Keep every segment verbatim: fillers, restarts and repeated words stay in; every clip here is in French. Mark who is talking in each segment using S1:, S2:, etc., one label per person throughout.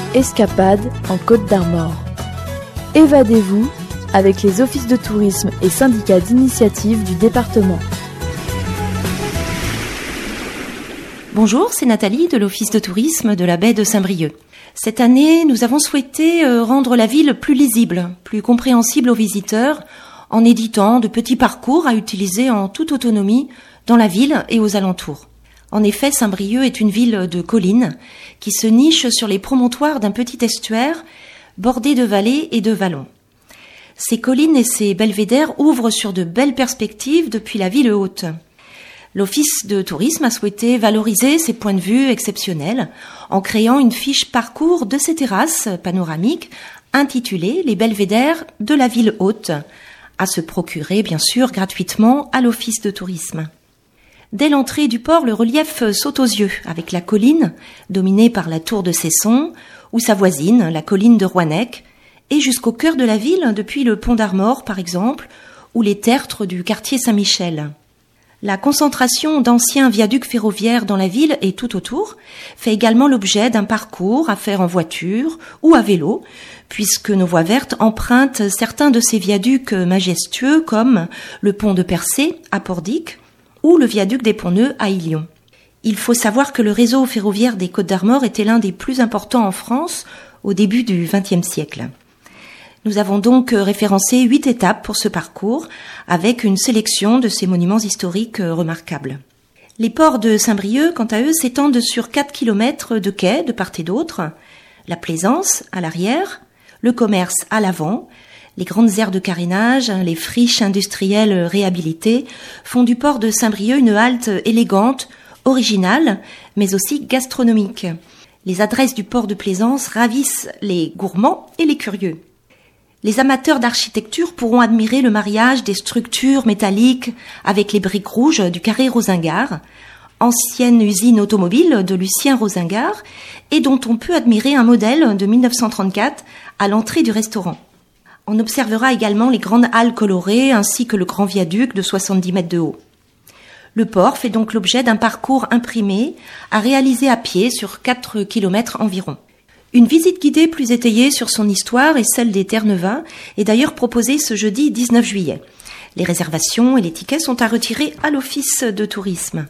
S1: Escapade en Côte d'Armor. Évadez-vous avec les offices de tourisme et syndicats d'initiative du département.
S2: Bonjour, c'est Nathalie de l'Office de tourisme de la baie de Saint-Brieuc. Cette année, nous avons souhaité rendre la ville plus lisible, plus compréhensible aux visiteurs, en éditant de petits parcours à utiliser en toute autonomie dans la ville et aux alentours. En effet, Saint-Brieuc est une ville de collines qui se niche sur les promontoires d'un petit estuaire bordé de vallées et de vallons. Ces collines et ces belvédères ouvrent sur de belles perspectives depuis la ville haute. L'Office de tourisme a souhaité valoriser ces points de vue exceptionnels en créant une fiche parcours de ces terrasses panoramiques intitulée « Les belvédères de la ville haute », à se procurer bien sûr gratuitement à l'Office de tourisme. Dès l'entrée du port, le relief saute aux yeux avec la colline dominée par la tour de Cesson ou sa voisine, la colline de Rouannec, et jusqu'au cœur de la ville depuis le pont d'Armor par exemple ou les tertres du quartier Saint-Michel. La concentration d'anciens viaducs ferroviaires dans la ville et tout autour fait également l'objet d'un parcours à faire en voiture ou à vélo, puisque nos voies vertes empruntent certains de ces viaducs majestueux comme le pont de Percé à Pordic ou le viaduc des Ponts-Neufs à Ilion. Il faut savoir que le réseau ferroviaire des Côtes d'Armor était l'un des plus importants en France au début du vingtième siècle. Nous avons donc référencé huit étapes pour ce parcours, avec une sélection de ces monuments historiques remarquables. Les ports de Saint-Brieuc, quant à eux, s'étendent sur quatre kilomètres de quais de part et d'autre, la plaisance à l'arrière, le commerce à l'avant, les grandes aires de carénage, les friches industrielles réhabilitées font du port de Saint-Brieuc une halte élégante, originale, mais aussi gastronomique. Les adresses du port de Plaisance ravissent les gourmands et les curieux. Les amateurs d'architecture pourront admirer le mariage des structures métalliques avec les briques rouges du carré Rosingart, ancienne usine automobile de Lucien Rosingart, et dont on peut admirer un modèle de mille neuf cent trente-quatre à l'entrée du restaurant. On observera également les grandes halles colorées ainsi que le grand viaduc de soixante-dix mètres de haut. Le port fait donc l'objet d'un parcours imprimé à réaliser à pied sur quatre kilomètres environ. Une visite guidée plus étayée sur son histoire et celle des Terre-Neuve est d'ailleurs proposée ce jeudi dix-neuf juillet. Les réservations et les tickets sont à retirer à l'Office de tourisme.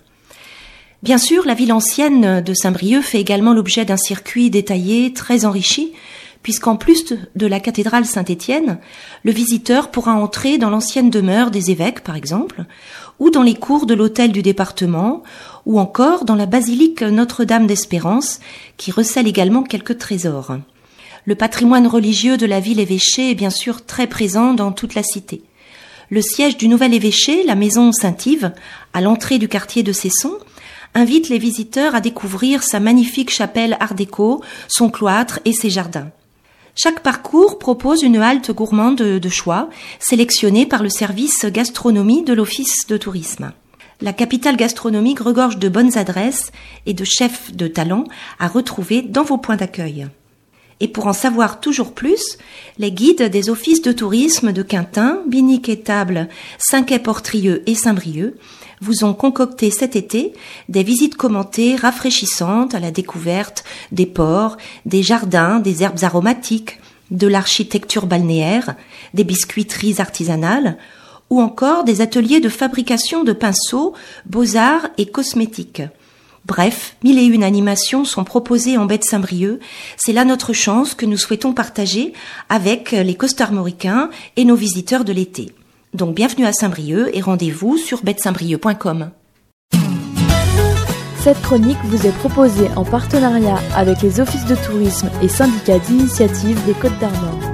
S2: Bien sûr, la ville ancienne de Saint-Brieuc fait également l'objet d'un circuit détaillé très enrichi, puisqu'en plus de la cathédrale Saint-Étienne, le visiteur pourra entrer dans l'ancienne demeure des évêques, par exemple, ou dans les cours de l'hôtel du département, ou encore dans la basilique Notre-Dame d'Espérance, qui recèle également quelques trésors. Le patrimoine religieux de la ville évêchée est bien sûr très présent dans toute la cité. Le siège du nouvel évêché, la maison Saint-Yves, à l'entrée du quartier de Cesson, invite les visiteurs à découvrir sa magnifique chapelle art déco, son cloître et ses jardins. Chaque parcours propose une halte gourmande de, de choix, sélectionnée par le service gastronomie de l'Office de tourisme. La capitale gastronomique regorge de bonnes adresses et de chefs de talent à retrouver dans vos points d'accueil. Et pour en savoir toujours plus, les guides des offices de tourisme de Quintin, Binic-Étable, Saint-Quay-Portrieux et Saint-Brieuc vous ont concocté cet été des visites commentées rafraîchissantes à la découverte des ports, des jardins, des herbes aromatiques, de l'architecture balnéaire, des biscuiteries artisanales ou encore des ateliers de fabrication de pinceaux, beaux-arts et cosmétiques. Bref, mille et une animations sont proposées en baie de Saint-Brieuc. C'est là notre chance que nous souhaitons partager avec les costarmoricains et nos visiteurs de l'été. Donc bienvenue à Saint-Brieuc et rendez-vous sur baie de saint brieuc point com.
S1: Cette chronique vous est proposée en partenariat avec les offices de tourisme et syndicats d'initiative des Côtes d'Armor.